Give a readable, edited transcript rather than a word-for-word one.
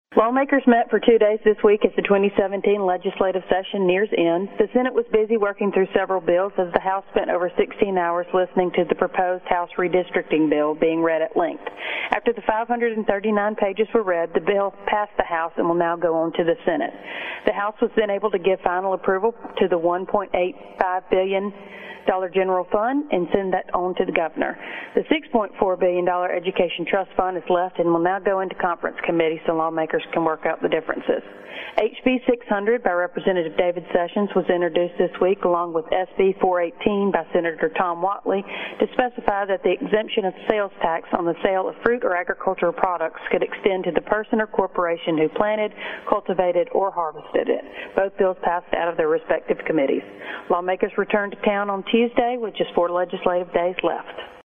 Lawmakers met for 2 days this week as the 2017 legislative session nears end. The Senate was busy working through several bills as the House spent over 16 hours listening to the proposed House redistricting bill being read at length. After the 539 pages were read, the bill passed the House and will now go on to the Senate. The House was then able to give final approval to the $1.85 billion general fund and send that on to the governor. The $6.4 billion education trust fund is left and will now go into conference committee so lawmakers can work out the differences. HB 600 by Representative David Sessions was introduced this week along with SB 418 by Senator Tom Whatley to specify that the exemption of sales tax on the sale of fruit or agricultural products could extend to the person or corporation who planted, cultivated, or harvested it. Both bills passed out of their respective committees. Lawmakers returned to town on Tuesday with just 4 legislative days left.